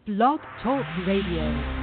Blog Talk Radio.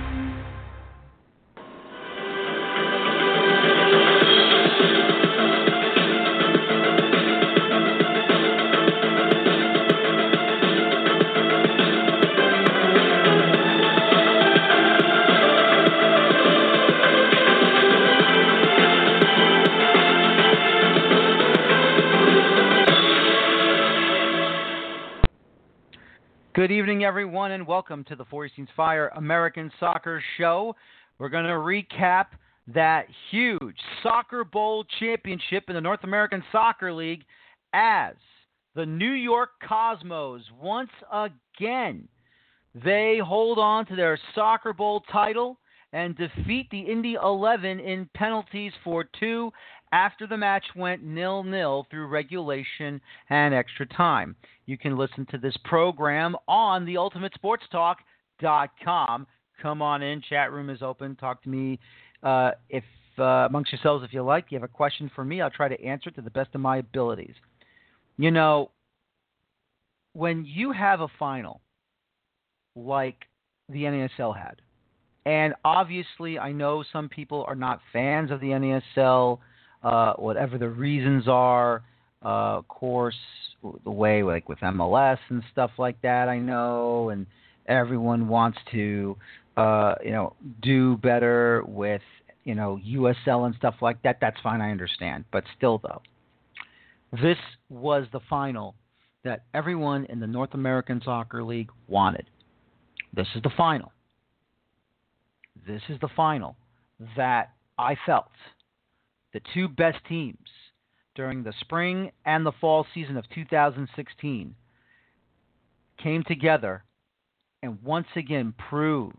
Good evening, everyone, and welcome to the Four Seasons Fire American Soccer Show. We're going to recap that huge Soccer Bowl championship in the North American Soccer League as the New York Cosmos, once again, they hold on to their Soccer Bowl title and defeat the Indy 11 in penalties for 2 after the match went 0-0 through regulation and extra time. You can listen to this program on theultimatesportstalk.com. Come on in. Chat room is open. Talk to me if amongst yourselves if you like. You have a question for me, I'll try to answer it to the best of my abilities. You know, when you have a final like the NASL had, and obviously I know some people are not fans of the NASL, whatever the reasons are, of course, the way like with MLS and stuff like that, I know, and everyone wants to, do better with, USL and stuff like that. That's fine, I understand. But still, though, this was the final that everyone in the North American Soccer League wanted. This is the final. This is the final that I felt the two best teams during the spring and the fall season of 2016 came together and once again proved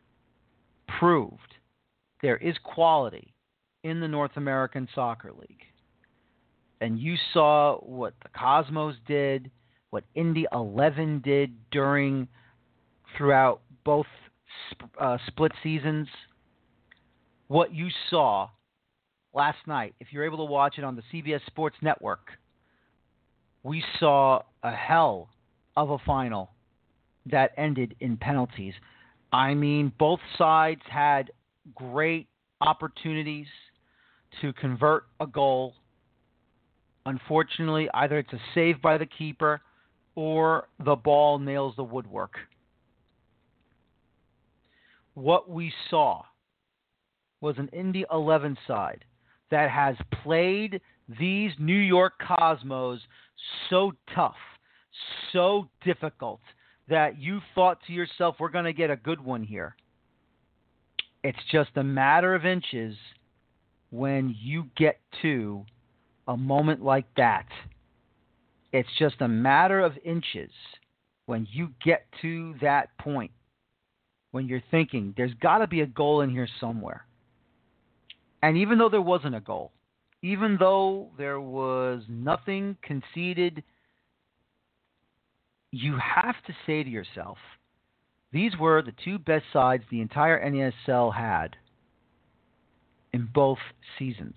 there is quality in the North American Soccer League. And you saw what the Cosmos did, what Indy 11 did throughout both split seasons. What you saw last night, if you're able to watch it on the CBS Sports Network, we saw a hell of a final that ended in penalties. I mean, both sides had great opportunities to convert a goal. Unfortunately, either it's a save by the keeper or the ball nails the woodwork. What we saw was an Indy 11 side that has played these New York Cosmos so tough, so difficult, that you thought to yourself, we're going to get a good one here. It's just a matter of inches when you get to a moment like that. It's just a matter of inches when you get to that point, when you're thinking, there's got to be a goal in here somewhere. And even though there wasn't a goal, even though there was nothing conceded, you have to say to yourself, these were the two best sides the entire NASL had in both seasons.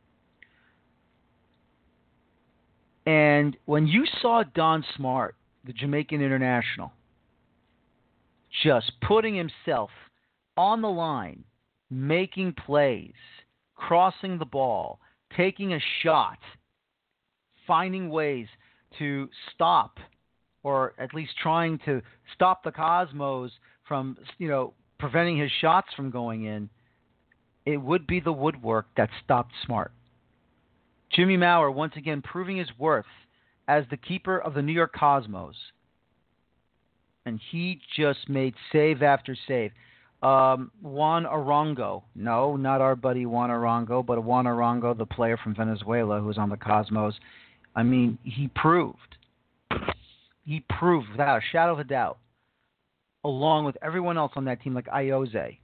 And when you saw Don Smart, the Jamaican international, just putting himself on the line, making plays, crossing the ball, taking a shot, finding ways to stop, or at least trying to stop the Cosmos from, preventing his shots from going in, it would be the woodwork that stopped Smart. Jimmy Maurer once again proving his worth as the keeper of the New York Cosmos. And he just made save after save. Juan Arango. No, not our buddy Juan Arango, but Juan Arango, the player from Venezuela who's on the Cosmos. I mean, he proved without a shadow of a doubt, along with everyone else on that team like Ayoze,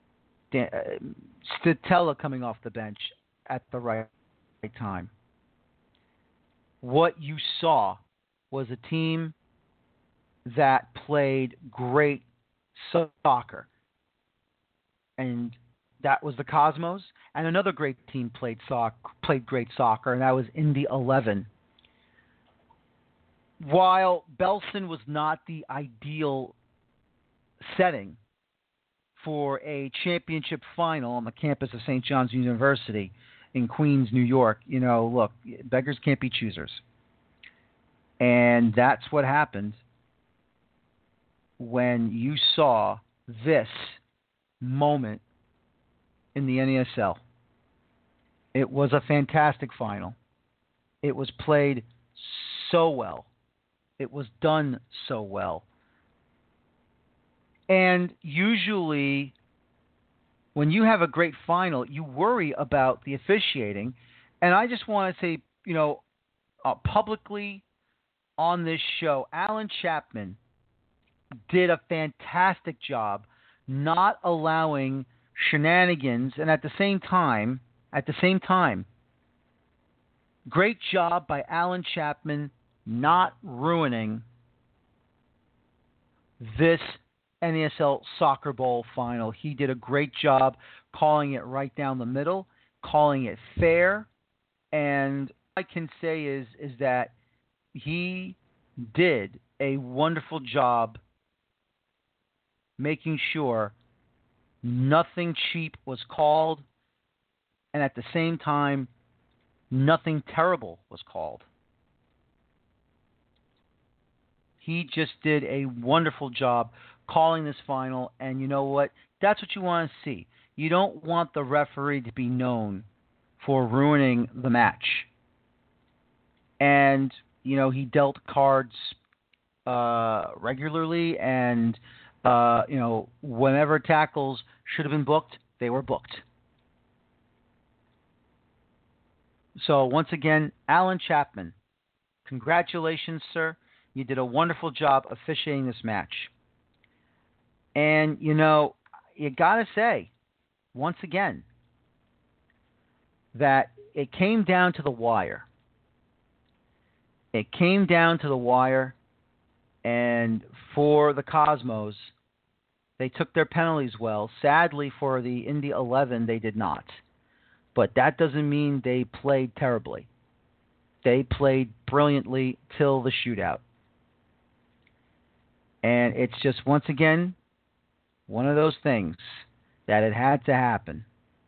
Stitella coming off the bench at the right time. What you saw was a team that played great soccer. And that was the Cosmos. And another great team played great soccer, and that was Indy 11. While Belson was not the ideal setting for a championship final on the campus of St. John's University in Queens, New York. Look, beggars can't be choosers. And that's what happened when you saw this moment in the NASL. It was a fantastic final. It was played so well. It was done so well. And usually, when you have a great final, you worry about the officiating. And I just want to say, publicly on this show, Alan Chapman did a fantastic job not allowing shenanigans, and at the same time, great job by Alan Chapman not ruining this NASL Soccer Bowl final. He did a great job calling it right down the middle, calling it fair, and all I can say is that he did a wonderful job making sure nothing cheap was called, and at the same time, nothing terrible was called. He just did a wonderful job calling this final, and you know what? That's what you want to see. You don't want the referee to be known for ruining the match. And, he dealt cards regularly, and, whenever tackles should have been booked, they were booked. So, once again, Alan Chapman, congratulations, sir. You did a wonderful job officiating this match. And, you got to say, once again, that it came down to the wire. It came down to the wire, and for the Cosmos, they took their penalties well. Sadly, for the Indy 11, they did not. But that doesn't mean they played terribly. They played brilliantly till the shootout. And it's just, once again, one of those things that it had to happen.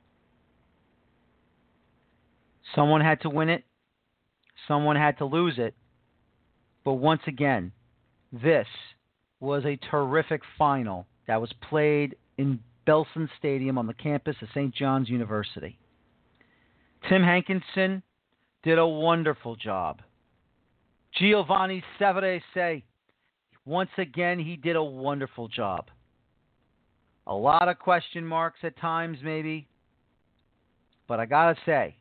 Someone had to win it. Someone had to lose it. But once again, this was a terrific final that was played in Belson Stadium on the campus of St. John's University. Tim Hankinson did a wonderful job. Giovanni Severese, once again, he did a wonderful job. A lot of question marks at times, maybe. But I got to say,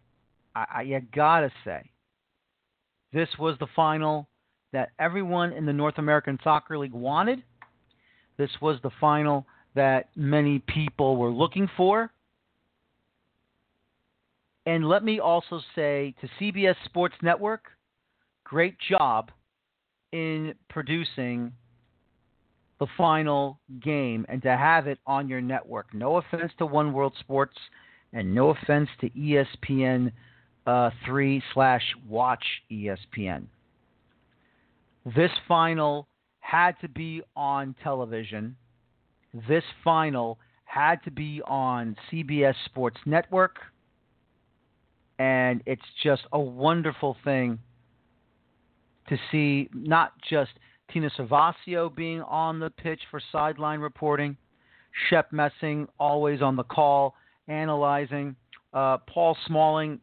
this was the final that everyone in the North American Soccer League wanted. This was the final that many people were looking for. And let me also say to CBS Sports Network, great job in producing the final game and to have it on your network. No offense to One World Sports and no offense to ESPN 3/Watch ESPN. This final had to be on television. This final had to be on CBS Sports Network. And it's just a wonderful thing to see not just Tina Servacio being on the pitch for sideline reporting, Shep Messing always on the call, analyzing, Paul Spalding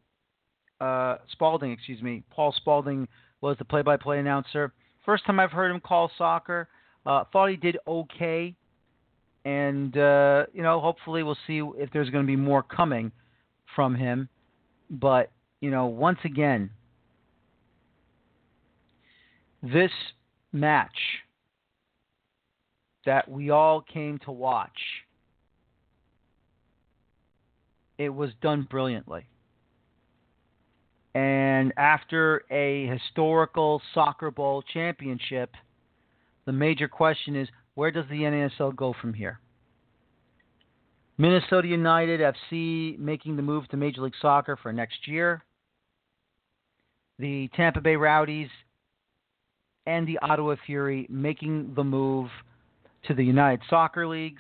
was the play-by-play announcer. First time I've heard him call soccer. Thought he did okay. And, hopefully we'll see if there's going to be more coming from him. But, once again, this match that we all came to watch, it was done brilliantly. And after a historical Soccer Bowl championship, the major question is, where does the NASL go from here? Minnesota United FC making the move to Major League Soccer for next year. The Tampa Bay Rowdies and the Ottawa Fury making the move to the United Soccer Leagues.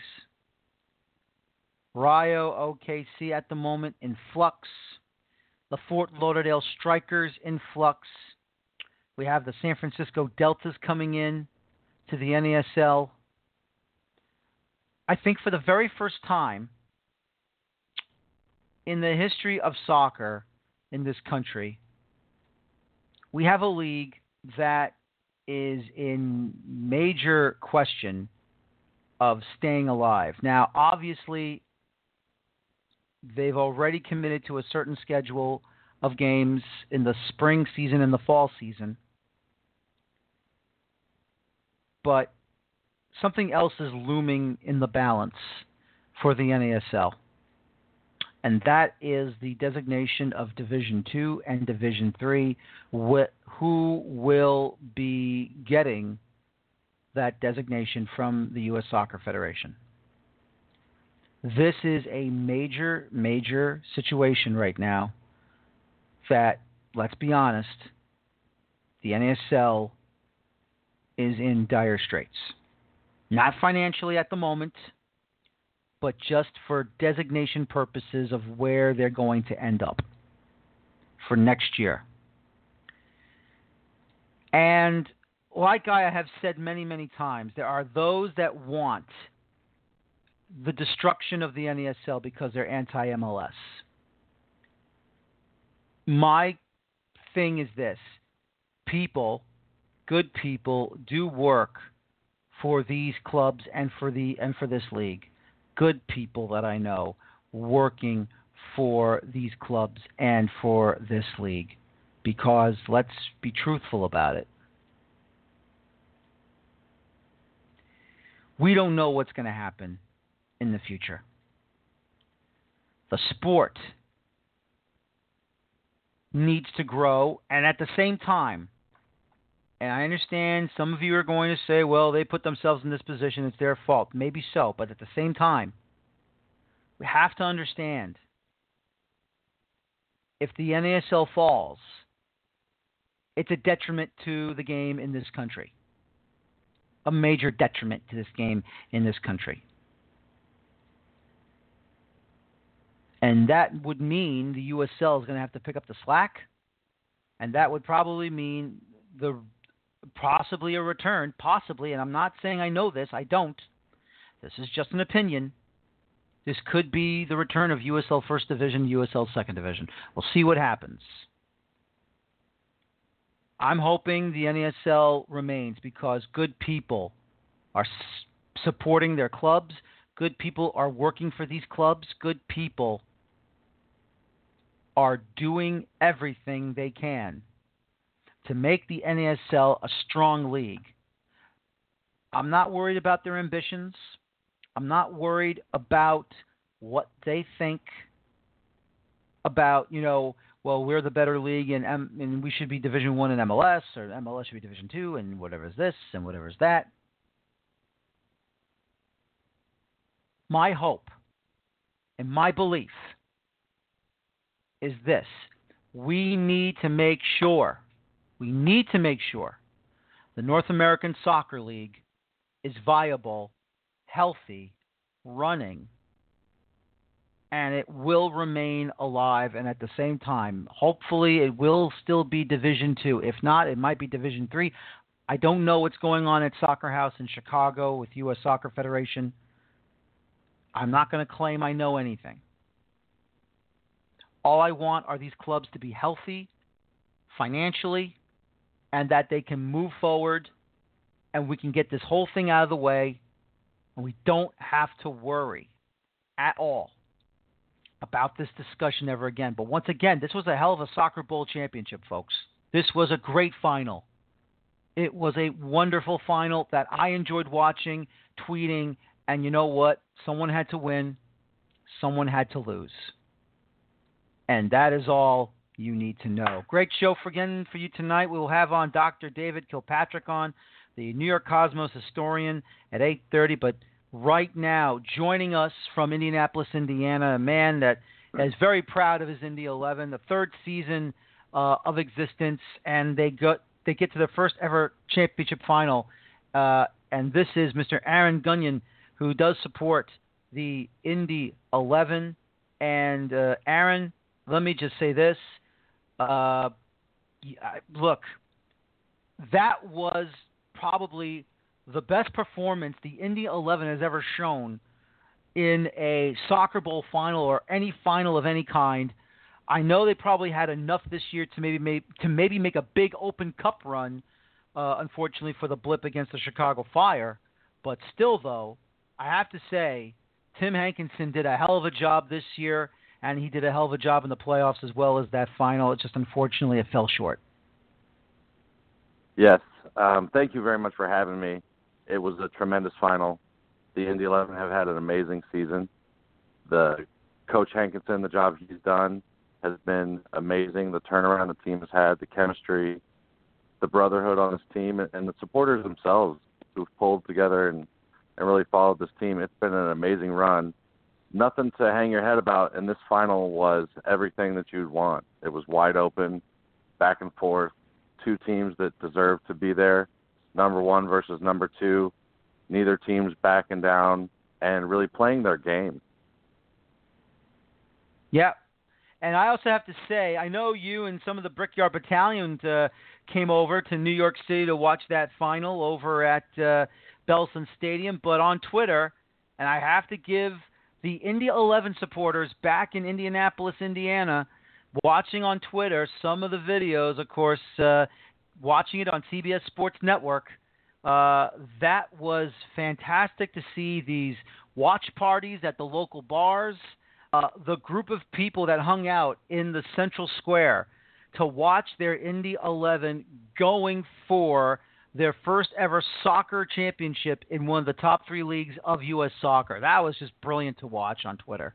Rayo OKC at the moment in flux. The Fort Lauderdale Strikers in flux. We have the San Francisco Deltas coming in to the NASL. I think for the very first time in the history of soccer in this country, we have a league that is in major question of staying alive. Now, obviously, they've already committed to a certain schedule of games in the spring season and the fall season. But something else is looming in the balance for the NASL. And that is the designation of Division II and Division III, who will be getting that designation from the U.S. Soccer Federation. This is a major, major situation right now that, let's be honest, the NASL is in dire straits. Not financially at the moment, but just for designation purposes of where they're going to end up for next year. And like I have said many, many times, there are those that want the destruction of the NASL because they're anti-MLS. My thing is this. People, good people, do work for these clubs and for this league. Good people that I know working for these clubs and for this league. Because let's be truthful about it. We don't know what's going to happen in the future. The sport needs to grow, and at the same time, and I understand some of you are going to say, well, they put themselves in this position, it's their fault. Maybe so, but at the same time, we have to understand if the NASL falls, it's a detriment to the game in this country. A major detriment to this game in this country. And that would mean the USL is going to have to pick up the slack, and that would probably mean possibly a return, and I'm not saying I know this, I don't. This is just an opinion. This could be the return of USL First Division, USL Second Division. We'll see what happens. I'm hoping the NASL remains because good people are supporting their clubs. Good people are working for these clubs. Good people are doing everything they can to make the NASL a strong league. I'm not worried about their ambitions. I'm not worried about what they think about, well, we're the better league and we should be Division I in MLS, or MLS should be Division II, and whatever's this and whatever's that. My hope and my belief is this. We need to make sure the North American Soccer League is viable, healthy, running, and it will remain alive. And at the same time, hopefully it will still be Division II. If not, it might be Division III. I don't know what's going on at Soccer House in Chicago with U.S. Soccer Federation. I'm not going to claim I know anything. All I want are these clubs to be healthy financially and that they can move forward and we can get this whole thing out of the way and we don't have to worry at all about this discussion ever again. But once again, this was a hell of a Soccer Bowl championship, folks. This was a great final. It was a wonderful final that I enjoyed watching, tweeting, and you know what? Someone had to win. Someone had to lose. And that is all you need to know. Great show for you tonight. We will have on Dr. David Kilpatrick on, the New York Cosmos historian, at 8:30. But right now, joining us from Indianapolis, Indiana, a man that is very proud of his Indy 11, the third season of existence, and they get to their first ever championship final and this is Mr. Aaron Gunyon, who does support the Indy 11. And Aaron, let me just say this. Look, that was probably the best performance the Indy 11 has ever shown in a soccer bowl final or any final of any kind. I know they probably had enough this year to maybe make a big Open Cup run, unfortunately for the blip against the Chicago Fire. But still, though, I have to say, Tim Hankinson did a hell of a job this year, and he did a hell of a job in the playoffs as well as that final. It's just unfortunately it fell short. Yes. Thank you very much for having me. It was a tremendous final. The Indy 11 have had an amazing season. The Coach Hankinson, the job he's done has been amazing. The turnaround the team has had, the chemistry, the brotherhood on this team, and the supporters themselves who've pulled together and really followed this team. It's been an amazing run. Nothing to hang your head about, and this final was everything that you'd want. It was wide open, back and forth, two teams that deserve to be there, number one versus number two, neither team's backing down, and really playing their game. Yeah. And I also have to say, I know you and some of the Brickyard Battalion came over to New York City to watch that final over at Belson Stadium, but on Twitter, and I have to give the Indy 11 supporters back in Indianapolis, Indiana, watching on Twitter some of the videos, of course, watching it on CBS Sports Network, that was fantastic to see these watch parties at the local bars, the group of people that hung out in the Central Square to watch their Indy 11 going for their first ever soccer championship in one of the top three leagues of U.S. soccer. That was just brilliant to watch on Twitter.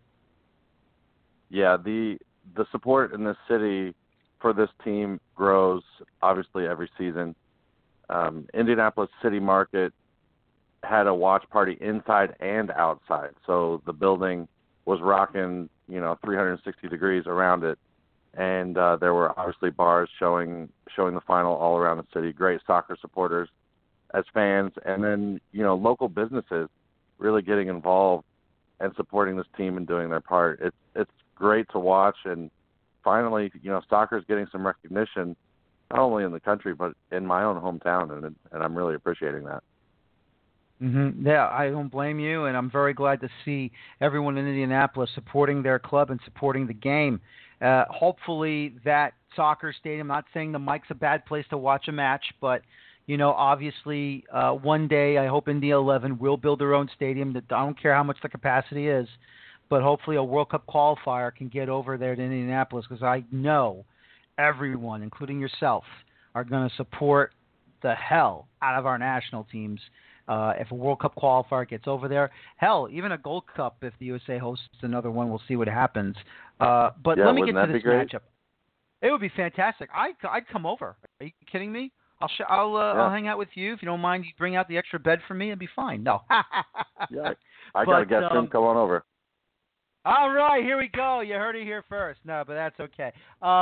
Yeah, the support in this city for this team grows, obviously, every season. Indianapolis City Market had a watch party inside and outside, so the building was rocking, 360 degrees around it, and there were obviously bars showing the final all around the city. Great soccer supporters as fans, and then local businesses really getting involved and supporting this team and doing their part. It's great to watch, and finally, soccer is getting some recognition, not only in the country but in my own hometown, and I'm really appreciating that. Mm-hmm. Yeah, I don't blame you, and I'm very glad to see everyone in Indianapolis supporting their club and supporting the game. Hopefully that soccer stadium, I'm not saying the Mike's a bad place to watch a match, but, obviously one day I hope Indy 11 will build their own stadium. That I don't care how much the capacity is, but hopefully a World Cup qualifier can get over there to Indianapolis, because I know everyone, including yourself, are going to support the hell out of our national teams. If a World Cup qualifier gets over there, hell, even a Gold Cup if the USA hosts another one, we'll see what happens. But let me get to this matchup. It would be fantastic. I'd come over. Are you kidding me? I'll hang out with you if you don't mind. You bring out the extra bed for me, it'd be fine. No. Yeah, I got to get him. Come on over. All right, here we go. You heard it here first. No, but that's okay.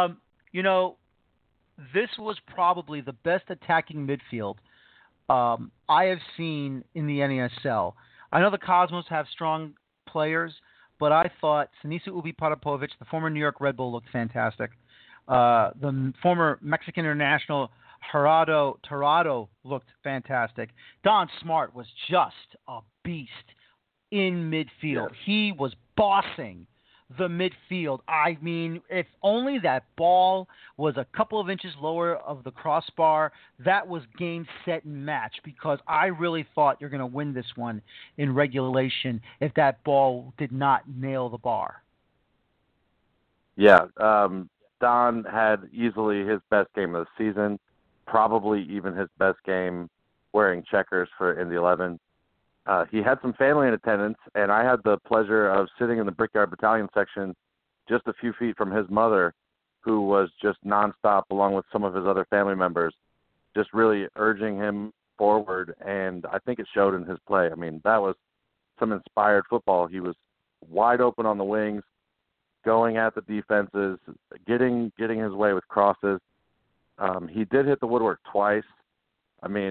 This was probably the best attacking midfield I have seen in the NASL. I know the Cosmos have strong players, but I thought Sinisa Ubi Parapovic, the former New York Red Bull, looked fantastic. The former Mexican international Gerardo Torrado looked fantastic. Don Smart was just a beast in midfield. Yes. He was bossing the midfield. I mean, if only that ball was a couple of inches lower of the crossbar, that was game, set, and match, because I really thought you're going to win this one in regulation if that ball did not nail the bar. Yeah, Don had easily his best game of the season, probably even his best game wearing checkers for Indy 11. He had some family in attendance, and I had the pleasure of sitting in the Brickyard Battalion section just a few feet from his mother, who was just nonstop, along with some of his other family members, just really urging him forward, and I think it showed in his play. I mean, that was some inspired football. He was wide open on the wings, going at the defenses, getting his way with crosses. He did hit the woodwork twice. I mean,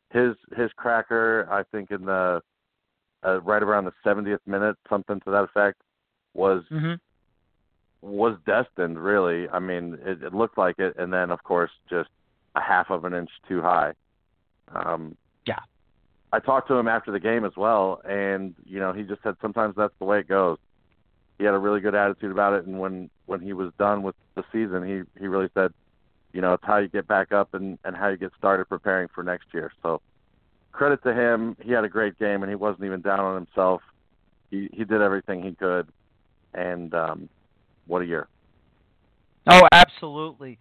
his cracker, I think in the right around the 70th minute, something to that effect, was destined. Really, I mean, it looked like it, and then of course just a half of an inch too high. Yeah. I talked to him after the game as well, and he just said sometimes that's the way it goes. He had a really good attitude about it, and when he was done with the season, he really said, it's how you get back up and how you get started preparing for next year. So credit to him. He had a great game, and he wasn't even down on himself. He did everything he could, and what a year. Oh, absolutely.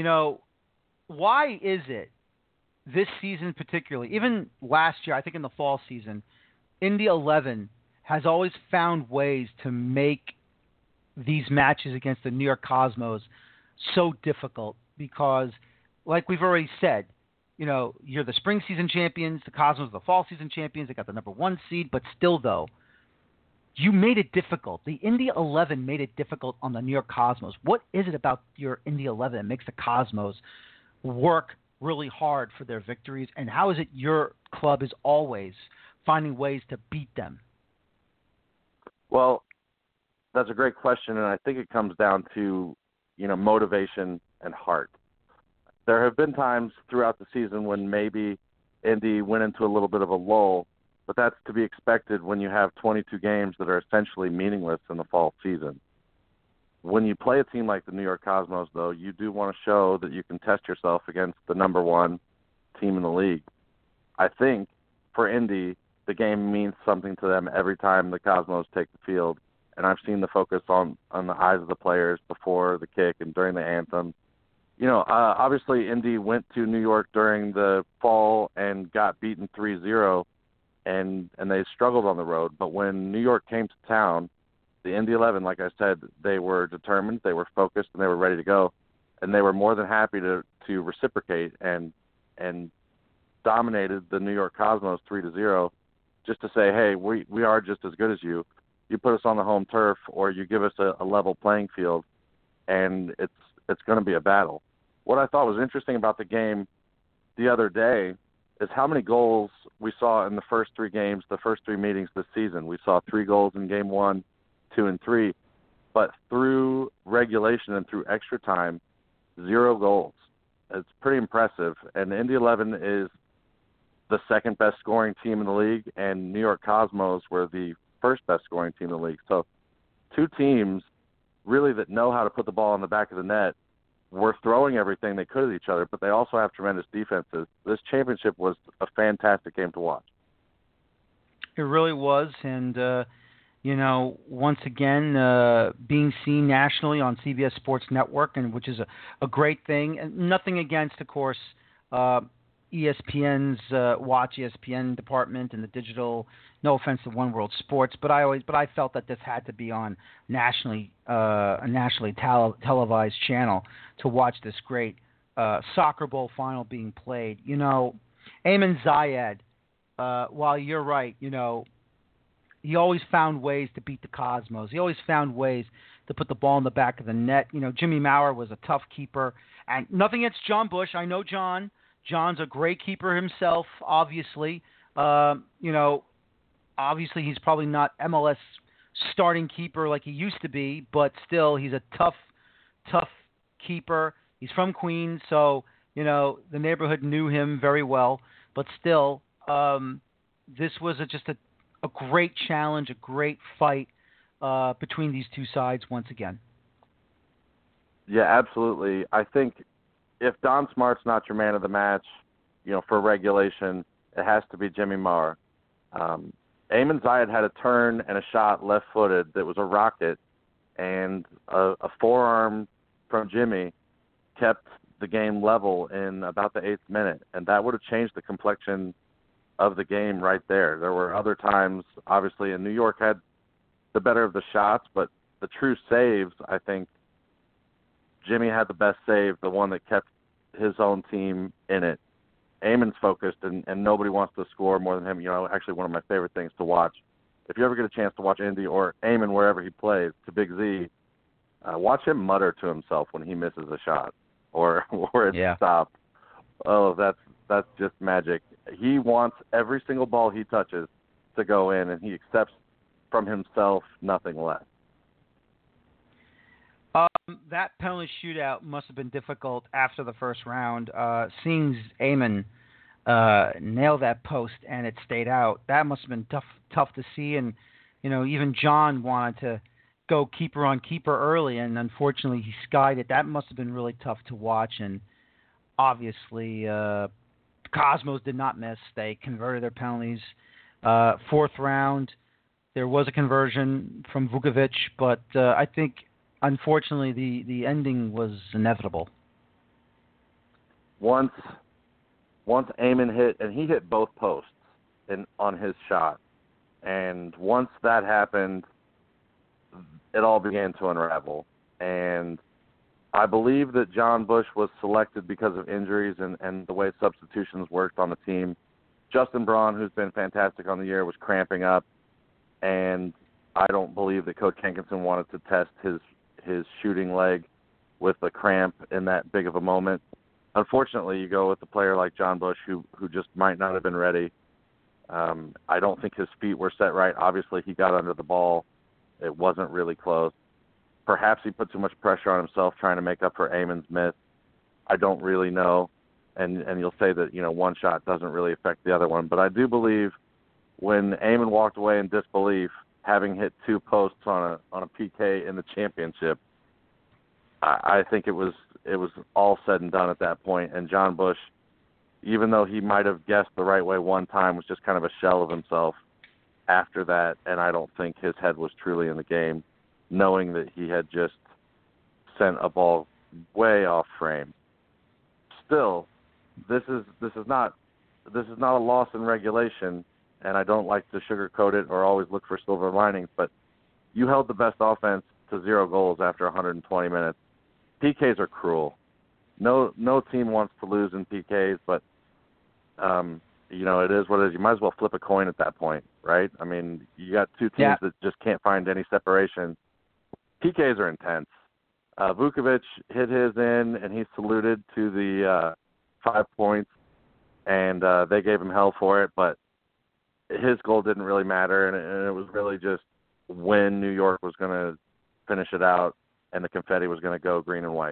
Why is it this season particularly, even last year, I think in the fall season, Indy 11 has always found ways to make these matches against the New York Cosmos so difficult because, like we've already said, you're the spring season champions, the Cosmos are the fall season champions, they got the number 1 seed, but still, though, you made it difficult. The Indy 11 made it difficult on the New York Cosmos. What is it about your Indy 11 that makes the Cosmos work really hard for their victories, and how is it your club is always finding ways to beat them? Well, that's a great question, and I think it comes down to, motivation and heart. There have been times throughout the season when maybe Indy went into a little bit of a lull, but that's to be expected when you have 22 games that are essentially meaningless in the fall season. When you play a team like the New York Cosmos, though, you do want to show that you can test yourself against the number 1 team in the league. I think for Indy, the game means something to them every time the Cosmos take the field, and I've seen the focus on the eyes of the players before the kick and during the anthem. Obviously Indy went to New York during the fall and got beaten 3-0, and they struggled on the road. But when New York came to town, the Indy 11, like I said, they were determined, they were focused, and they were ready to go, and they were more than happy to reciprocate and dominated the New York Cosmos 3-0, just to say, hey, we are just as good as you. You put us on the home turf, or you give us a level playing field, and it's going to be a battle. What I thought was interesting about the game the other day is how many goals we saw in the first 3 games, the first 3 meetings this season. We saw 3 goals in game 1, 2, and 3, but through regulation and through extra time, 0 goals. It's pretty impressive, and Indy 11 is the second best scoring team in the league, and New York Cosmos were the first best scoring team in the league. So 2 teams really that know how to put the ball in the back of the net were throwing everything they could at each other, but they also have tremendous defenses. This championship was a fantastic game to watch. It really was, and once again, being seen nationally on CBS Sports Network, and which is a great thing. And nothing against, of course, ESPN's Watch ESPN department and the digital. No offense to One World Sports, but I felt that this had to be on a nationally televised channel to watch this great soccer bowl final being played. Eamon Zayed, while you're right, he always found ways to beat the Cosmos. He always found ways to put the ball in the back of the net. Jimmy Maurer was a tough keeper, and nothing against John Bush. I know John. John's a great keeper himself, obviously. Obviously he's probably not MLS starting keeper like he used to be, but still he's a tough keeper. He's from Queens, so, the neighborhood knew him very well. But still, this was just a great challenge, a great fight between these 2 sides once again. Yeah, absolutely. I think if Don Smart's not your man of the match, for regulation, it has to be Jimmy Maurer. Eamon Zayed had a turn and a shot left-footed that was a rocket, and a forearm from Jimmy kept the game level in about the 8th minute, and that would have changed the complexion of the game right there. There were other times, obviously, and New York had the better of the shots, but the true saves, I think, Jimmy had the best save, the one that kept his own team in it. Eamon's focused, and nobody wants to score more than him. Actually one of my favorite things to watch. If you ever get a chance to watch Indy or Eamon wherever he plays, to Big Z, watch him mutter to himself when he misses a shot or it's stopped. Oh, that's just magic. He wants every single ball he touches to go in, and he accepts from himself nothing less. That penalty shootout must have been difficult after the first round. Seeing Amen nail that post and it stayed out, that must have been tough to see. And even John wanted to go keeper on keeper early, and unfortunately he skied it. That must have been really tough to watch. And obviously, Cosmos did not miss. They converted their penalties. Fourth round, there was a conversion from Vukovic, but I think, unfortunately, the ending was inevitable. Once Amen hit, and he hit both posts on his shot, and once that happened, it all began to unravel. And I believe that John Bush was selected because of injuries and the way substitutions worked on the team. Justin Braun, who's been fantastic on the year, was cramping up, and I don't believe that Coach Hankinson wanted to test his shooting leg with a cramp in that big of a moment. Unfortunately, you go with a player like John Bush who just might not have been ready. I don't think his feet were set right. Obviously, he got under the ball. It wasn't really close. Perhaps he put too much pressure on himself trying to make up for Amen's miss. I don't really know. And you'll say that, one shot doesn't really affect the other one. But I do believe when Amen walked away in disbelief, having hit two posts on a PK in the championship, I think it was all said and done at that point. And John Bush, even though he might have guessed the right way one time, was just kind of a shell of himself after that. And I don't think his head was truly in the game, knowing that he had just sent a ball way off frame. Still, this is not a loss in regulation, and I don't like to sugarcoat it or always look for silver linings, but you held the best offense to 0 goals after 120 minutes. PKs are cruel. No team wants to lose in PKs, but it is what it is. You might as well flip a coin at that point, right? I mean, you got two teams that just can't find any separation. PKs are intense. Vukovic hit his in, and he saluted to the 5 points, and they gave him hell for it, but his goal didn't really matter, and it was really just when New York was going to finish it out and the confetti was going to go green and white.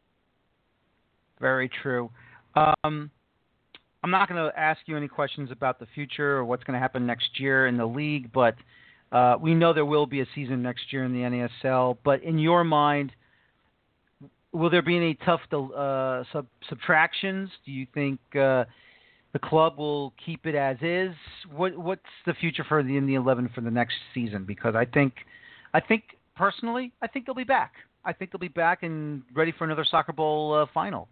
Very true. I'm not going to ask you any questions about the future or what's going to happen next year in the league, but we know there will be a season next year in the NASL. But in your mind, will there be any tough subtractions? Do you think the club will keep it as is? What's the future for the Indy 11 for the next season? Because I think personally, I think they'll be back. I think they'll be back and ready for another Soccer Bowl final.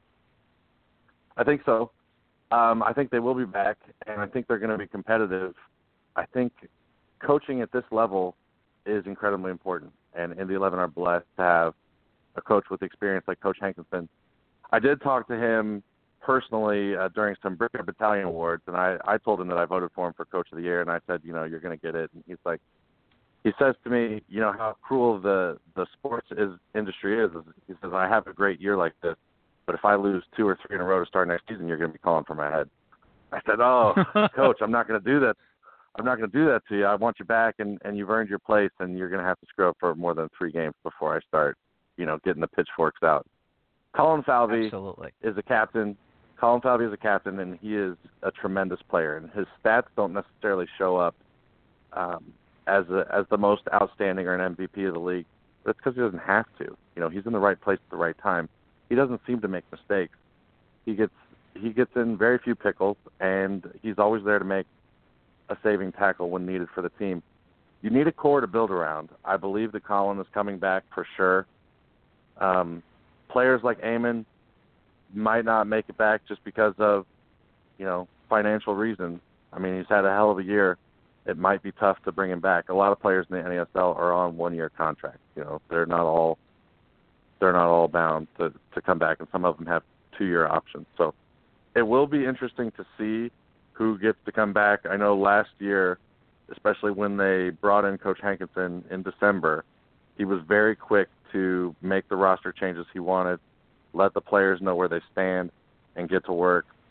I think so. I think they will be back, and I think they're going to be competitive. I think coaching at this level is incredibly important, and Indy 11 are blessed to have a coach with experience like Coach Hankinson. I did talk to him personally during some Bricker Battalion Awards, and I told him that I voted for him for Coach of the Year, and I said, you're going to get it. And he says to me, how cruel the sports industry is. He says, I have a great year like this, but if I lose 2 or 3 in a row to start next season, you're going to be calling for my head. I said, oh, Coach, I'm not going to do that. I'm not going to do that to you. I want you back, and you've earned your place, and you're going to have to screw up for more than 3 games before I start, getting the pitchforks out. Colin Falvey is a captain. Colin Falvey is a captain, and he is a tremendous player. And his stats don't necessarily show up as the most outstanding or an MVP of the league. But it's because he doesn't have to. He's in the right place at the right time. He doesn't seem to make mistakes. He gets in very few pickles, and he's always there to make a saving tackle when needed for the team. You need a core to build around. I believe that Colin is coming back for sure. Players like Amen might not make it back just because of, financial reasons. I mean, he's had a hell of a year. It might be tough to bring him back. A lot of players in the NASL are on 1-year contracts. They're not all bound to come back, and some of them have 2-year options. So it will be interesting to see who gets to come back. I know last year, especially when they brought in Coach Hankinson in December, he was very quick to make the roster changes he wanted, let the players know where they stand, and get to work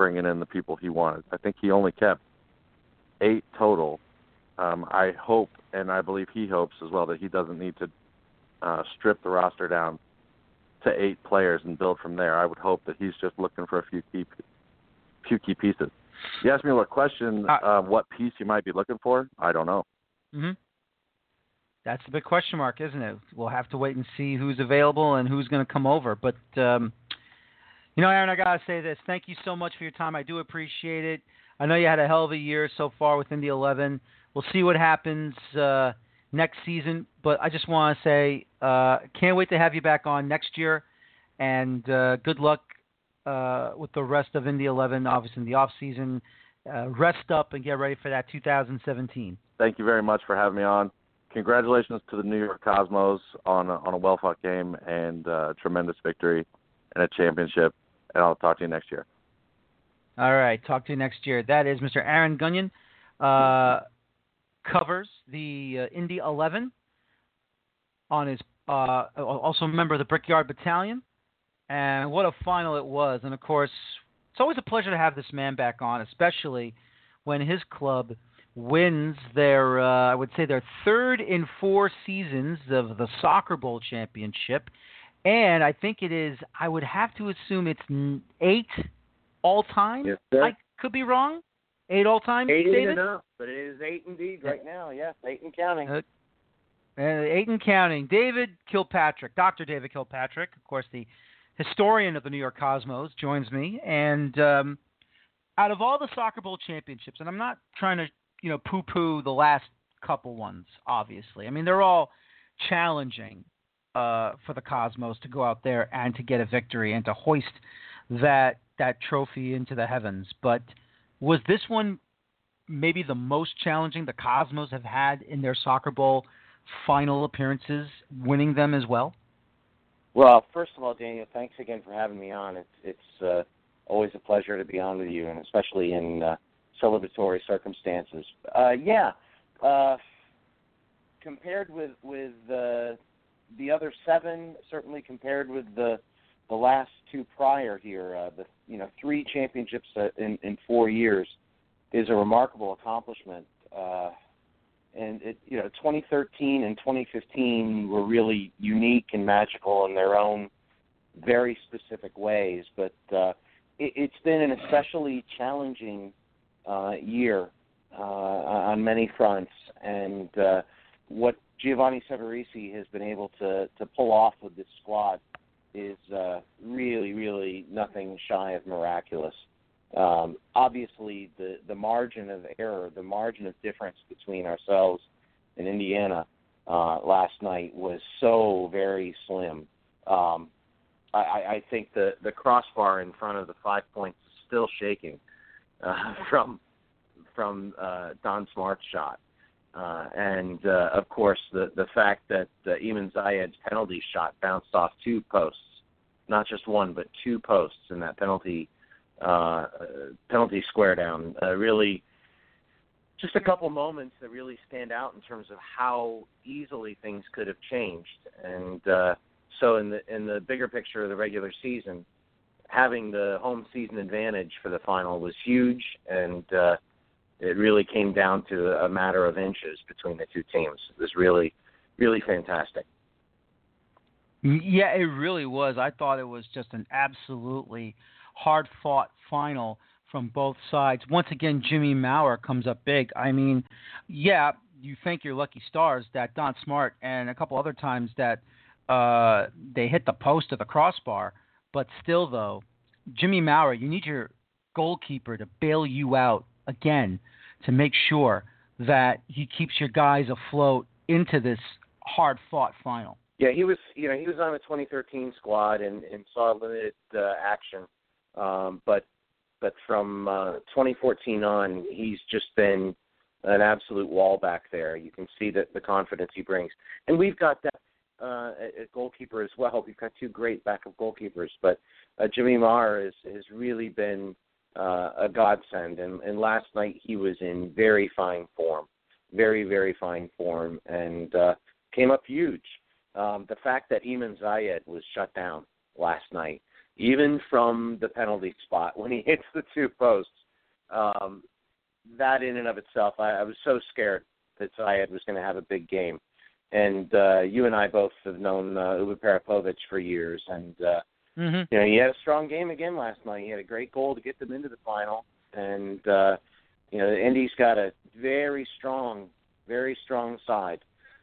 bringing in the people he wanted. I think he only kept 8 total. I hope, and I believe he hopes as well, that he doesn't need to strip the roster down to 8 players and build from there. I would hope that he's just looking for a few key pieces. You asked me what question, what piece you might be looking for. I don't know. Mm-hmm. That's the big question mark, isn't it? We'll have to wait and see who's available and who's going to come over. But, Aaron, I got to say this. Thank you so much for your time. I do appreciate it. I know you had a hell of a year so far with Indy 11. We'll see what happens next season. But I just want to say can't wait to have you back on next year. And good luck with the rest of Indy 11, obviously in the off-season. Rest up and get ready for that 2017. Thank you very much for having me on. Congratulations to the New York Cosmos on a well-fought game and a tremendous victory and a championship. And I'll talk to you next year. All right. Talk to you next year. That is Mr. Aaron Gunion. Covers the Indy 11 on his also a member of the Brickyard Battalion. And what a final it was. And, of course, it's always a pleasure to have this man back on, especially when his club wins their, I would say, their 3rd in 4 seasons of the Soccer Bowl championship. And I think it is, I would have to assume it's 8 all-time. Yes, sir. I could be wrong. 8 all-time, 8 David? enough, but it is 8 indeed right now. Yes, 8 and counting. 8 and counting. David Kilpatrick, Dr. David Kilpatrick, of course, the historian of the New York Cosmos, joins me. And out of all the Soccer Bowl championships, and I'm not trying to poo-poo the last couple ones, obviously. I mean, they're all challenging for the Cosmos to go out there and to get a victory and to hoist that trophy into the heavens. But was this one maybe the most challenging the Cosmos have had in their Soccer Bowl final appearances, winning them as well? Well, first of all, Daniel, thanks again for having me on. It's always a pleasure to be on with you, and especially in celebratory circumstances. Compared with the other 7, certainly compared with the last 2 prior here, 3 championships in 4 years is a remarkable accomplishment. And 2013 and 2015 were really unique and magical in their own very specific ways. But it's been an especially challenging year on many fronts, and what Giovanni Severisi has been able to pull off with this squad is really, really nothing shy of miraculous. Obviously, the margin of error, the margin of difference between ourselves and Indiana last night was so very slim. I think the crossbar in front of the 5 points is still shaking from Don Smart's shot. And of course, the fact that Eamon Zayed's penalty shot bounced off 2 posts, not just 1, but 2 posts in that penalty square down. Really, just a couple moments that really stand out in terms of how easily things could have changed. And so in the bigger picture of the regular season, having the home season advantage for the final was huge, and it really came down to a matter of inches between the 2 teams. It was really, really fantastic. Yeah, it really was. I thought it was just an absolutely hard-fought final from both sides. Once again, Jimmy Maurer comes up big. I mean, yeah, you thank your lucky stars that Don Smart and a couple other times that they hit the post of the crossbar. But still, though, Jimmy Maurer, you need your goalkeeper to bail you out again to make sure that he keeps your guys afloat into this hard-fought final. Yeah, he was on the 2013 squad and saw limited action, but from 2014 on, he's just been an absolute wall back there. You can see that the confidence he brings, and we've got that at goalkeeper as well. We've got 2 great backup goalkeepers, but Jimmy Maurer has really been a godsend, and last night he was in very fine form, very, very fine form, and came up huge. The fact that Eamon Zayed was shut down last night even from the penalty spot when he hits the two posts. That in and of itself, I was so scared that Zayed was going to have a big game. And you and I both have known Uwe Peripovic for years, and you know, he had a strong game again last night. He had a great goal to get them into the final, and you know, the Indy's got a very strong side.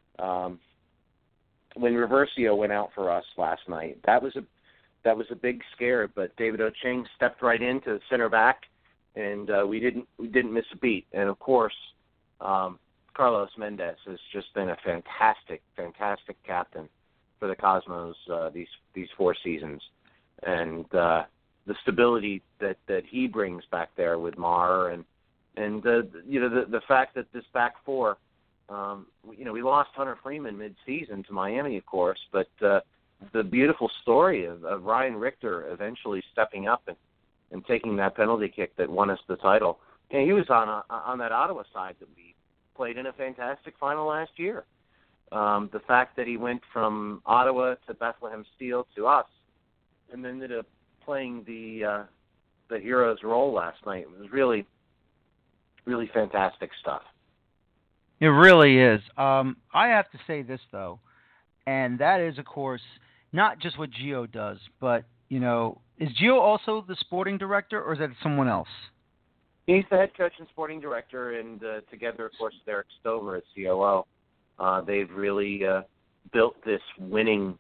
When Reversio went out for us last night, that was a big scare. But David Ocheng stepped right into the center back, and we didn't miss a beat. And of course, Carlos Mendez has just been a fantastic captain for the Cosmos these 4 seasons, and the stability that he brings back there with Maher and you know, the fact that this back four, you know, we lost Hunter Freeman mid-season to Miami, of course, but the beautiful story of Ryan Richter eventually stepping up and taking that penalty kick that won us the title. And he was on that Ottawa side that we played in a fantastic final last year. The fact that he went from Ottawa to Bethlehem Steel to us, and then ended up playing the hero's role last night was really fantastic stuff. It really is. I have to say this, though, and that is, of course, not just what Gio does, but, you know, is Gio also the sporting director, or is that someone else? He's the head coach and sporting director, and together, of course, with Eric Stover as COO. They've really built this winning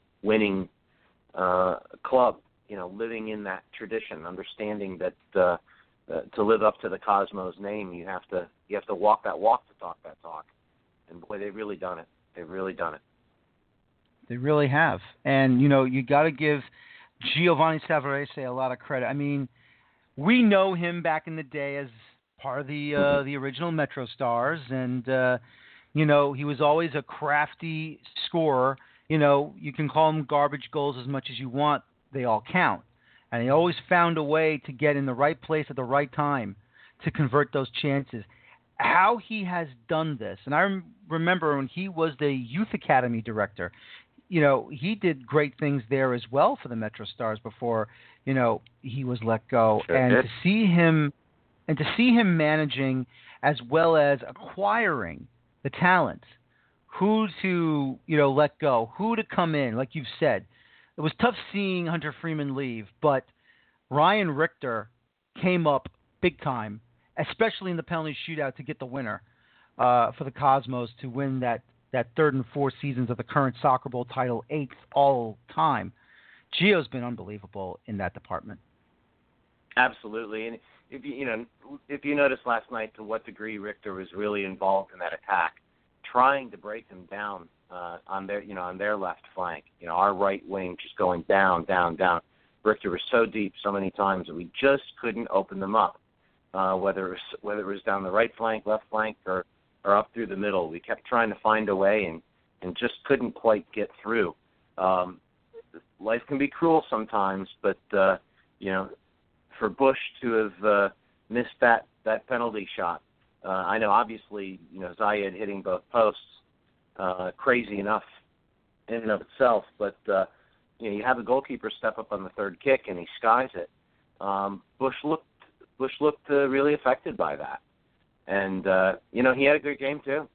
club, you know, living in that tradition, understanding that to live up to the Cosmos name, you have to walk that walk to talk that talk. And boy, they've really done it. They've really done it. They really have. And, you know, you got to give Giovanni Savarese a lot of credit. I mean, we know him back in the day as part of the original Metro Stars, and you know, he was always a crafty scorer. You know, you can call him garbage goals as much as you want; they all count. And he always found a way to get in the right place at the right time to convert those chances. How he has done this, and I remember when he was the Youth Academy director, you know, he did great things there as well for the Metro Stars before, you know, he was let go. Sure and did. to see him managing as well as acquiring the talent, who to, you know, let go, who to come in, like you've said. It was tough seeing Hunter Freeman leave, but Ryan Richter came up big time, especially in the penalty shootout to get the winner for the Cosmos to win that third and fourth seasons of the current Soccer Bowl title, 8th all time. Gio's been unbelievable in that department. Absolutely, and if you noticed last night to what degree Richter was really involved in that attack, trying to break them down on their left flank. You know, our right wing just going down. Richter was so deep so many times that we just couldn't open them up. Whether it was down the right flank, left flank, or up through the middle, we kept trying to find a way and just couldn't quite get through. Life can be cruel sometimes, but you know, for Bush to have missed that penalty shot, I know obviously, you know, Zayed hitting both posts, crazy enough in and of itself, but you know, you have a goalkeeper step up on the third kick and he skies it. Bush looked really affected by that, and you know, he had a great game too.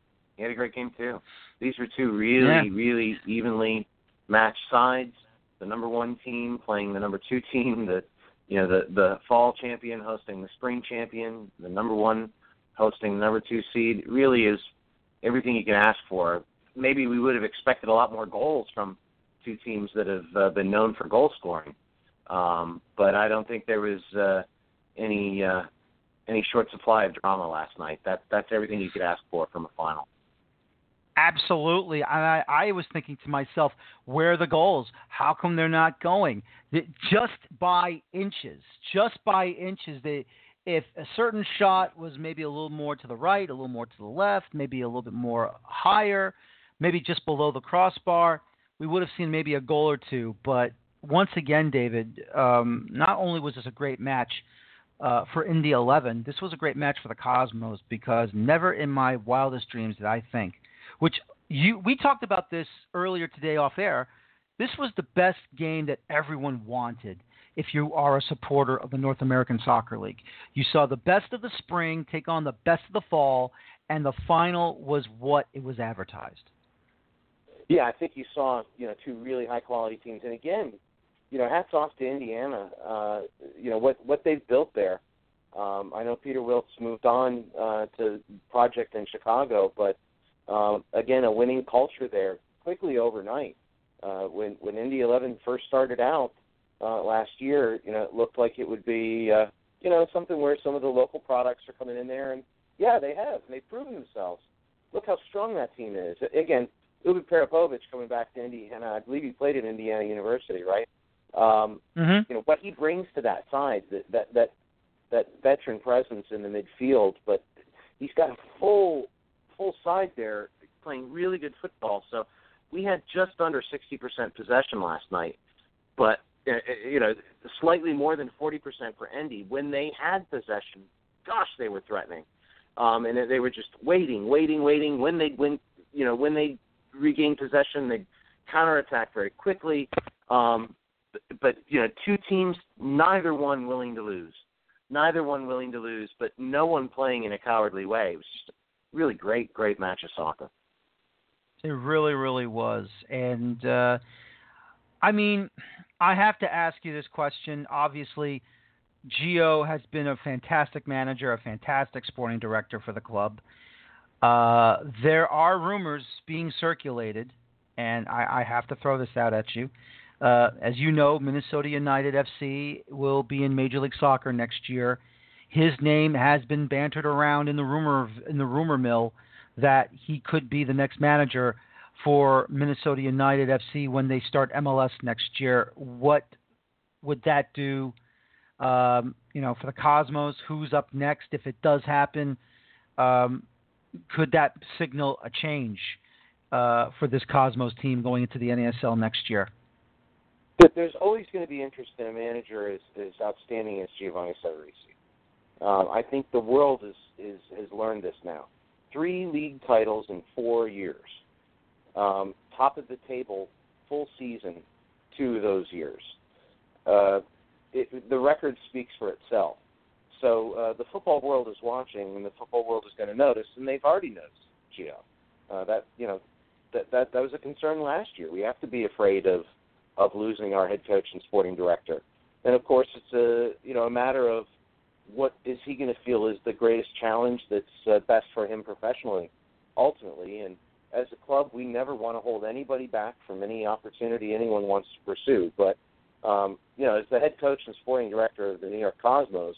These were two really evenly matched sides. The number 1 team playing the number 2 team. The fall champion hosting the spring champion. The number 1 hosting the number 2 seed. Really is everything you can ask for. Maybe we would have expected a lot more goals from 2 teams that have been known for goal scoring, but I don't think there was any short supply of drama last night. That's everything you could ask for from a final. Absolutely. I was thinking to myself, where are the goals? How come they're not going? Just by inches. If a certain shot was maybe a little more to the right, a little more to the left, maybe a little bit more higher, maybe just below the crossbar, we would have seen maybe a goal or two. But once again, David, not only was this a great match for Indy 11, this was a great match for the Cosmos, because never in my wildest dreams did I think, we talked about this earlier today off air, this was the best game that everyone wanted. if you are a supporter of the North American Soccer League. You saw the best of the spring take on the best of the fall, and the final was what it was advertised. Yeah, I think you saw, two really high-quality teams. And again, hats off to Indiana, what they've built there. I know Peter Wiltz moved on to project in Chicago, but again, a winning culture there quickly overnight. When Indy 11 first started out last year, it looked like it would be, something where some of the local products are coming in there, and yeah, they have. And they've proven themselves. Look how strong that team is. Again, Ubi Peripovich coming back to Indiana, I believe he played at Indiana University, right? What he brings to that side, that veteran presence in the midfield, but he's got a full side there playing really good football. So we had just under 60% possession last night, but slightly more than 40% for Indy. When they had possession, gosh, they were threatening, and they were just waiting. When they regained possession, they counterattack very quickly. But two teams, neither one willing to lose, but no one playing in a cowardly way. It was just a really great match of soccer. It really, really was. And, I have to ask you this question. Obviously, Gio has been a fantastic manager, a fantastic sporting director for the club. There are rumors being circulated, and I have to throw this out at you. As you know, Minnesota United FC will be in Major League Soccer next year. His name has been bantered around in the rumor mill that he could be the next manager for Minnesota United FC when they start MLS next year. What would that do, for the Cosmos? Who's up next if it does happen? Could that signal a change for this Cosmos team going into the NASL next year? But there's always going to be interest in a manager as outstanding as Giovanni Savarese. I think the world has learned this now. 3 league titles in 4 years. Top of the table, full season, 2 of those years. The record speaks for itself. So the football world is watching, and the football world is going to notice, and they've already noticed Gio. That was a concern last year. We have to be afraid of losing our head coach and sporting director. And, of course, it's a matter of what is he going to feel is the greatest challenge that's best for him professionally, ultimately. And as a club, we never want to hold anybody back from any opportunity anyone wants to pursue. But, as the head coach and sporting director of the New York Cosmos,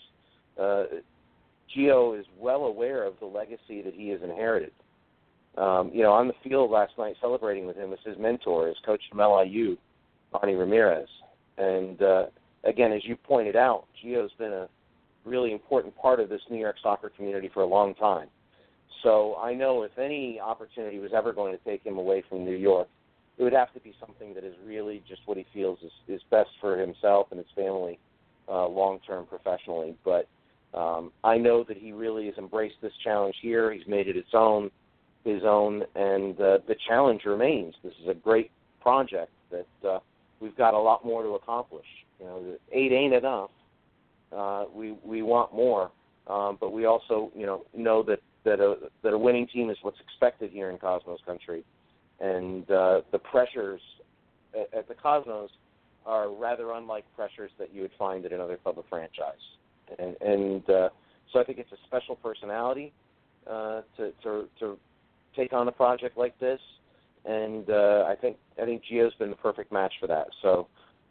Gio is well aware of the legacy that he has inherited. On the field last night, celebrating with him was his mentor, his coach from LIU, Arnie Ramirez. And, again, as you pointed out, Gio's been a really important part of this New York soccer community for a long time. So I know if any opportunity was ever going to take him away from New York, it would have to be something that is really just what he feels is best for himself and his family long-term professionally. But I know that he really has embraced this challenge here. He's made it his own, and the challenge remains. This is a great project that we've got a lot more to accomplish. 8 ain't enough. We want more, but we also, know that a winning team is what's expected here in Cosmos country, and the pressures at the Cosmos are rather unlike pressures that you would find at another club or franchise, and so I think it's a special personality to take on a project like this, and I think Gio's been the perfect match for that. So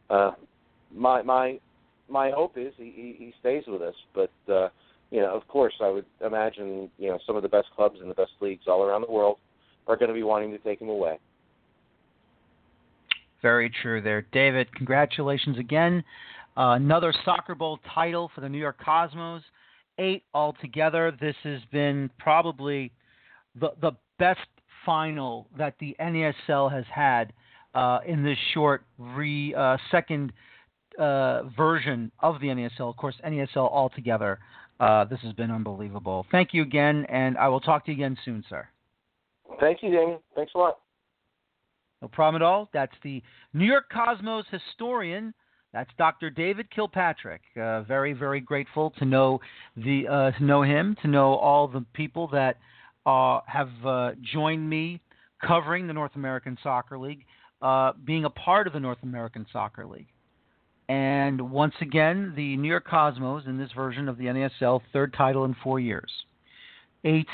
my hope is he stays with us, but of course I would imagine some of the best clubs and the best leagues all around the world are going to be wanting to take him away. Very true there. David, congratulations again. Another Soccer Bowl title for the New York Cosmos, 8 altogether. This has been probably the best final that the NASL has had in this short second version of the NASL. Of course, NASL altogether. This has been unbelievable. Thank you again, and I will talk to you again soon, sir. Thank you, Damien. Thanks a lot. No problem at all. That's the New York Cosmos historian, That's Dr. David Kilpatrick. Very, very grateful to know him, to know all the people that have joined me covering the North American Soccer League, being a part of the North American Soccer League. And once again, the New York Cosmos in this version of the NASL, third title in 4 years. 8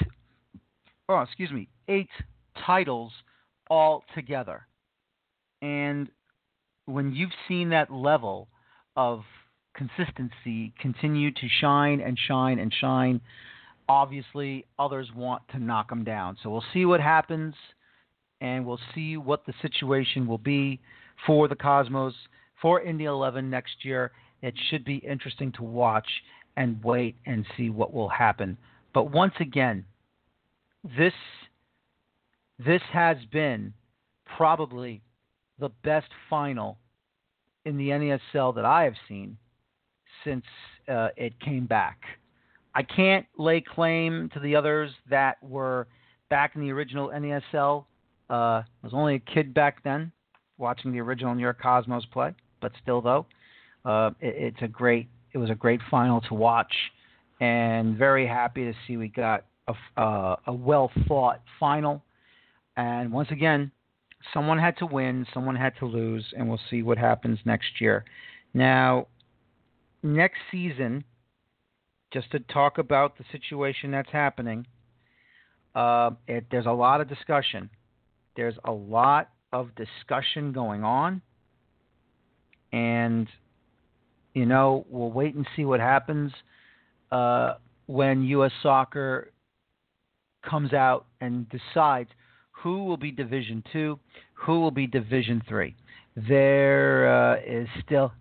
titles all together. And when you've seen that level of consistency continue to shine and shine and shine, obviously others want to knock them down. So we'll see what happens, and we'll see what the situation will be for the Cosmos, for Indy 11 next year. It should be interesting to watch and wait and see what will happen. But once again, this has been probably the best final in the NASL that I have seen since it came back. I can't lay claim to the others that were back in the original NASL. I was only a kid back then watching the original New York Cosmos play, but still, though, it was a great final to watch, and very happy to see we got a well-thought final. And once again, someone had to win, someone had to lose, and we'll see what happens next year. Now, next season, just to talk about the situation that's happening, there's a lot of discussion. There's a lot of discussion going on, and, we'll wait and see what happens when U.S. Soccer comes out and decides who will be Division II, who will be Division III. There is still...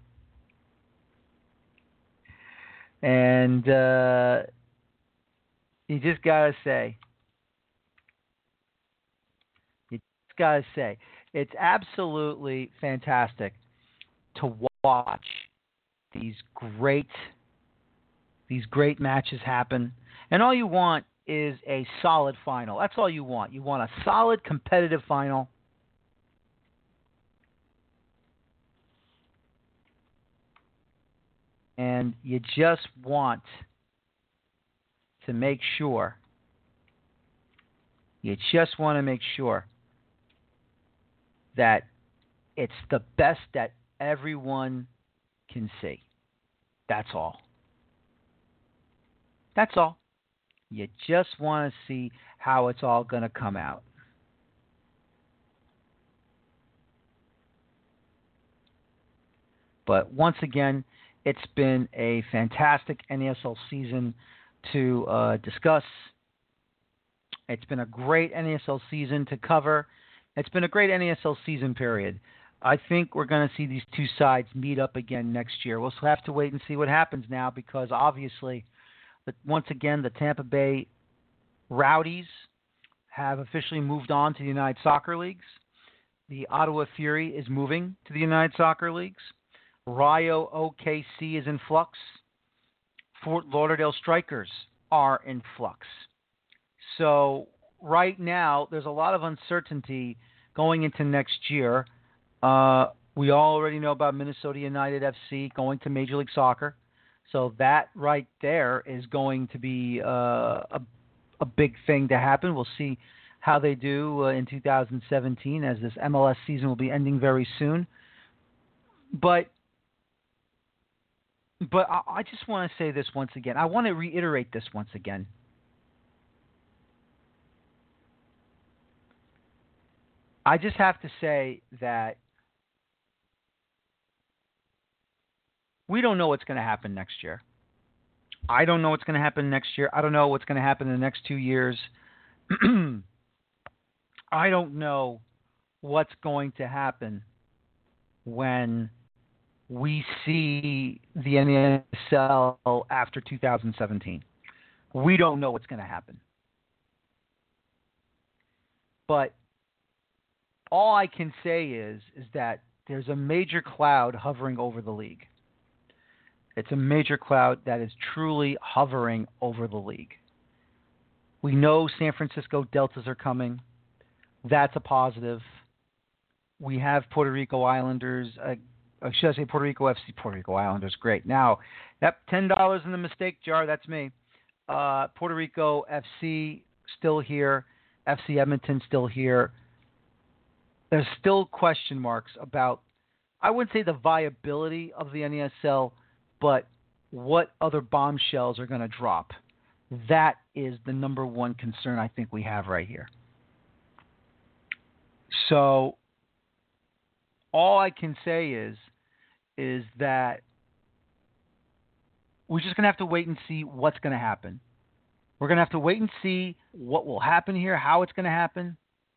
And you just got to say, it's absolutely fantastic to watch these great matches happen. And all you want is a solid final. That's all you want. You want a solid competitive final. And you just want to make sure. That it's the best that everyone can see. That's all. You just want to see how it's all going to come out. But once again, it's been a fantastic NASL season to discuss. It's been a great NASL season to cover. It's been a great NASL season period. I think we're going to see these two sides meet up again next year. We'll have to wait and see what happens now, because obviously, once again, the Tampa Bay Rowdies have officially moved on to the United Soccer Leagues. The Ottawa Fury is moving to the United Soccer Leagues. Rayo OKC is in flux. Fort Lauderdale Strikers are in flux. So right now, there's a lot of uncertainty going into next year. We already know about Minnesota United FC going to Major League Soccer. So that right there is going to be a big thing to happen. We'll see how they do in 2017, as this MLS season will be ending very soon. But I just want to say this once again. I want to reiterate this once again. I just have to say that we don't know what's going to happen next year. I don't know what's going to happen next year. I don't know what's going to happen in the next 2 years. I don't know what's going to happen when we see the NASL after 2017. We don't know what's going to happen. But all I can say is that there's a major cloud hovering over the league. It's a major cloud that is truly hovering over the league. We know San Francisco Deltas are coming. That's a positive. We have Puerto Rico Islanders should I say Puerto Rico FC? Puerto Rico Islanders, great. Now, yep, $10 in the mistake jar. That's me. Puerto Rico FC still here. FC Edmonton still here. There's still question marks about, I wouldn't say the viability of the NASL, but what other bombshells are going to drop. That is the number one concern I think we have right here. So all I can say is that we're just going to have to wait and see what's going to happen. We're going to have to wait and see what will happen here, how it's going to happen.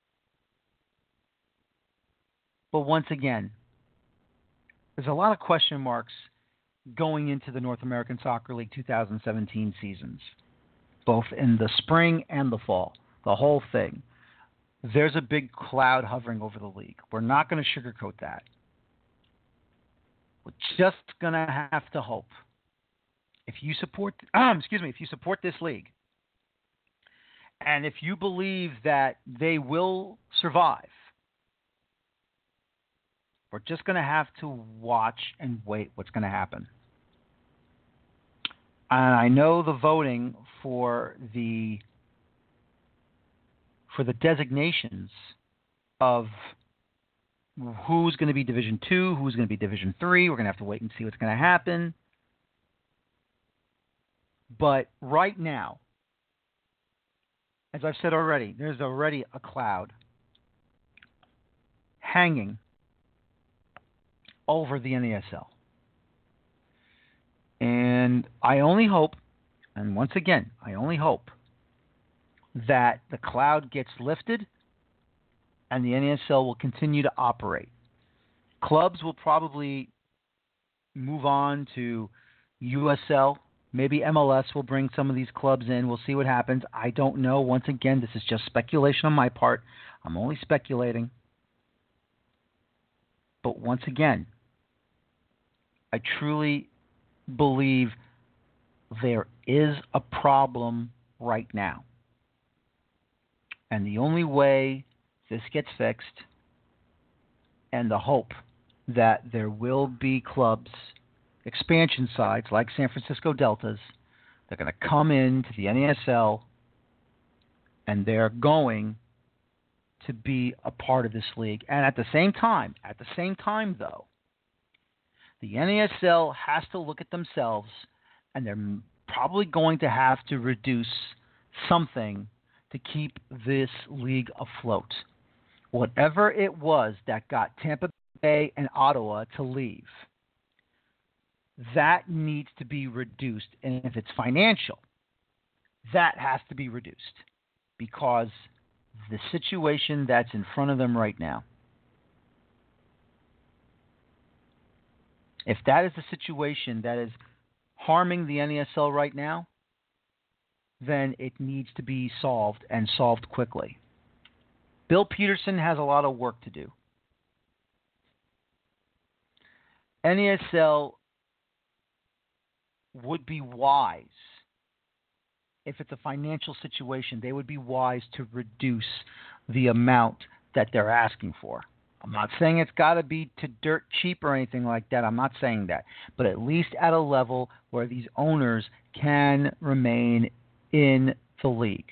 But once again, there's a lot of question marks going into the North American Soccer League 2017 seasons, both in the spring and the fall, the whole thing. There's a big cloud hovering over the league. We're not going to sugarcoat that. We're just going to have to hope. If you support, if you support this league, and if you believe that they will survive, we're just going to have to watch and wait what's going to happen. And I know the voting for the designations of who's going to be Division 2, who's going to be Division 3. We're going to have to wait and see what's going to happen. But right now, as I've said already, there's already a cloud hanging over the NASL. And I only hope, and once again, I only hope that the cloud gets lifted and the NASL will continue to operate. Clubs will probably move on to USL. Maybe MLS will bring some of these clubs in. We'll see what happens. I don't know. Once again, this is just speculation on my part. I'm only speculating. But once again, I truly believe there is a problem right now. And the only way this gets fixed, and the hope that there will be clubs, expansion sides like San Francisco Deltas, they're going to come into the NASL and they're going to be a part of this league. And at the same time though, the NASL has to look at themselves, and they're probably going to have to reduce something to keep this league afloat. Whatever it was that got Tampa Bay and Ottawa to leave, that needs to be reduced. And if it's financial, that has to be reduced, because the situation that's in front of them right now, if that is the situation that is harming the NASL right now, then it needs to be solved, and solved quickly. Bill Peterson has a lot of work to do. NASL would be wise, if it's a financial situation, they would be wise to reduce the amount that they're asking for. I'm not saying it's got to be to dirt cheap or anything like that. I'm not saying that. But at least at a level where these owners can remain in the league.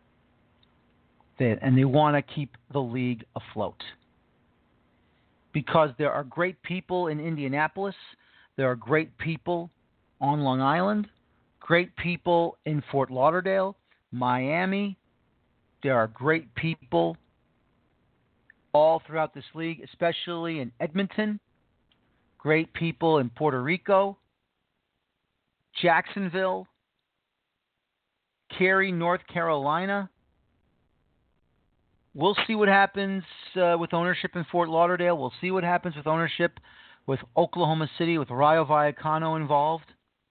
And they want to keep the league afloat. Because there are great people in Indianapolis. There are great people on Long Island. Great people in Fort Lauderdale, Miami. There are great people all throughout this league, especially in Edmonton. Great people in Puerto Rico, Jacksonville, Cary, North Carolina. We'll see what happens with ownership in Fort Lauderdale. We'll see what happens with ownership with Oklahoma City, with Rayo Vallecano involved.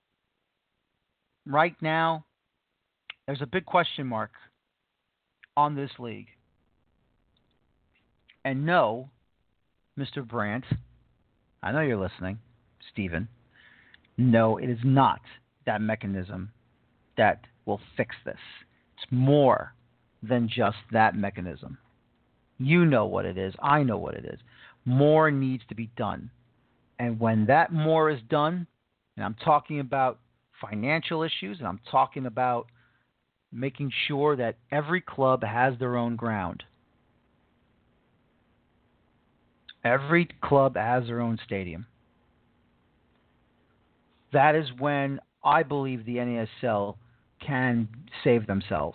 Right now, there's a big question mark on this league. And no, Mr. Brandt, I know you're listening, Stephen. No, it is not that mechanism that will fix this. It's more than just that mechanism. You know what it is. I know what it is. More needs to be done. And when that more is done, and I'm talking about financial issues, and I'm talking about making sure that every club has their own ground. Every club has their own stadium. That is when I believe the NASL can save themselves.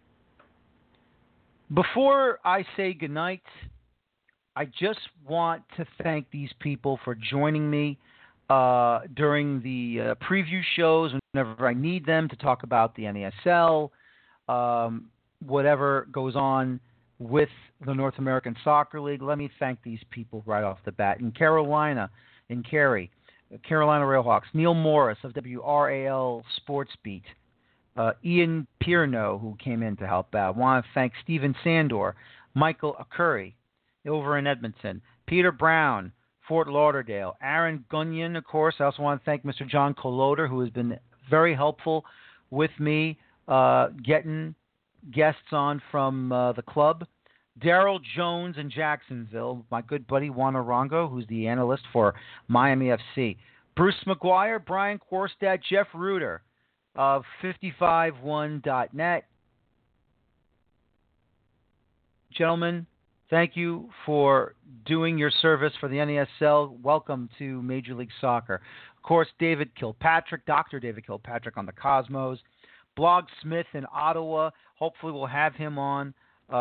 Before I say goodnight, I just want to thank these people for joining me during the preview shows whenever I need them to talk about the NASL, whatever goes on with the North American Soccer League. Let me thank these people right off the bat. In Carolina, in Carolina Railhawks, Neil Morris of WRAL Sports Beat, Ian Pierno, who came in to help out. I want to thank Stephen Sandor, Michael Akuri over in Edmonton, Peter Brown, Fort Lauderdale, Aaron Gunyon, of course. I also want to thank Mr. John Coloder, who has been very helpful with me getting guests on from the club. Daryl Jones in Jacksonville, my good buddy Juan Arango, who's the analyst for Miami FC. Bruce McGuire, Brian Quarstad, Jeff Reuter of 551.net. Gentlemen, thank you for doing your service for the NASL. Welcome to Major League Soccer. Of course, David Kilpatrick, Dr. David Kilpatrick on the Cosmos. Blog Smith in Ottawa. Hopefully we'll have him on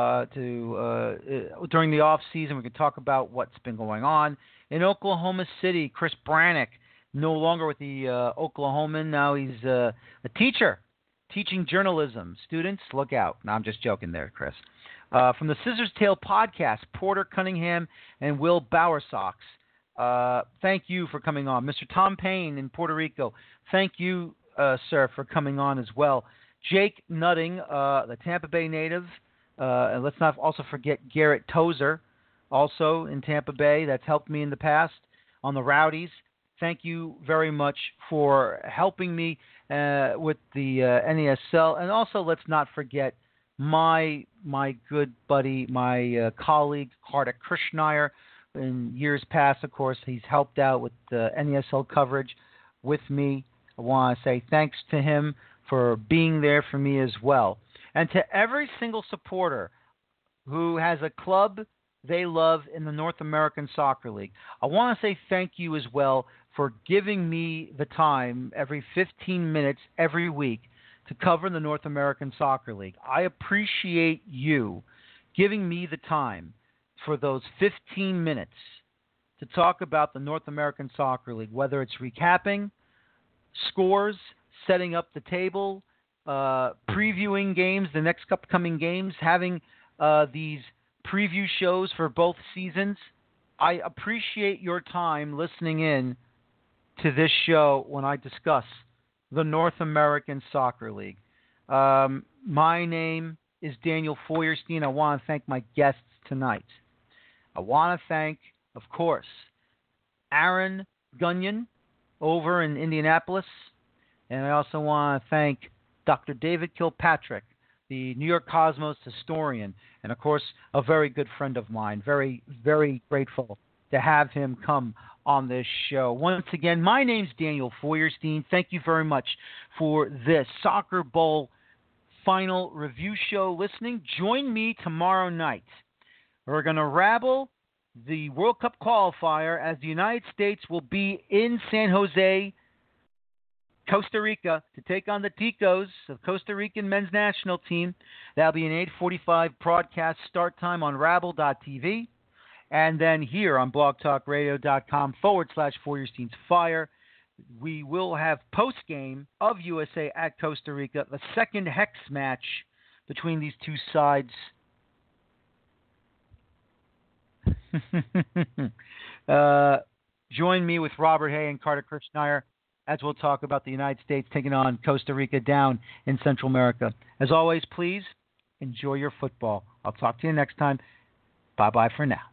during the off season. We can talk about what's been going on. In Oklahoma City, Chris Brannick, no longer with the Oklahoman. Now he's a teacher, teaching journalism. Students, look out. No, I'm just joking there, Chris. From the Scissors Tail podcast, Porter Cunningham and Will Bowersox. Thank you for coming on. Mr. Tom Payne in Puerto Rico, thank you, sir, for coming on as well. Jake Nutting, the Tampa Bay native. And let's not also forget Garrett Tozer, also in Tampa Bay. That's helped me in the past on the Rowdies. Thank you very much for helping me with the NASL. And also, let's not forget my good buddy, my colleague, Kartik Krishnaiyer. In years past, of course, he's helped out with the NASL coverage with me. I want to say thanks to him for being there for me as well. And to every single supporter who has a club they love in the North American Soccer League, I want to say thank you as well for giving me the time every 15 minutes every week to cover the North American Soccer League. I appreciate you giving me the time for those 15 minutes to talk about the North American Soccer League, whether it's recapping, scores, setting up the table, previewing games, the next upcoming games, having these preview shows for both seasons. I appreciate your time listening in to this show when I discuss the North American Soccer League. My name is Daniel Feuerstein. I want to thank my guests tonight. I want to thank, of course, Aaron Gunyon over in Indianapolis. And I also want to thank Dr. David Kilpatrick, the New York Cosmos historian, and, of course, a very good friend of mine. Very, very grateful to have him come on this show. Once again, my name's Daniel Feuerstein. Thank you very much for this Soccer Bowl final review show listening. Join me tomorrow night. We're going to rabble the World Cup qualifier as the United States will be in San Jose, Costa Rica, to take on the Ticos, the Costa Rican men's national team. That'll be an 8:45 broadcast start time on Rabble.tv. And then here on blogtalkradio.com/Feuerstein's Fire, we will have post-game of USA at Costa Rica, the second hex match between these two sides. Join me with Robert Hay and Carter Kirchner as we'll talk about the United States taking on Costa Rica down in Central America. As always, please enjoy your football. I'll talk to you next time. Bye-bye for now.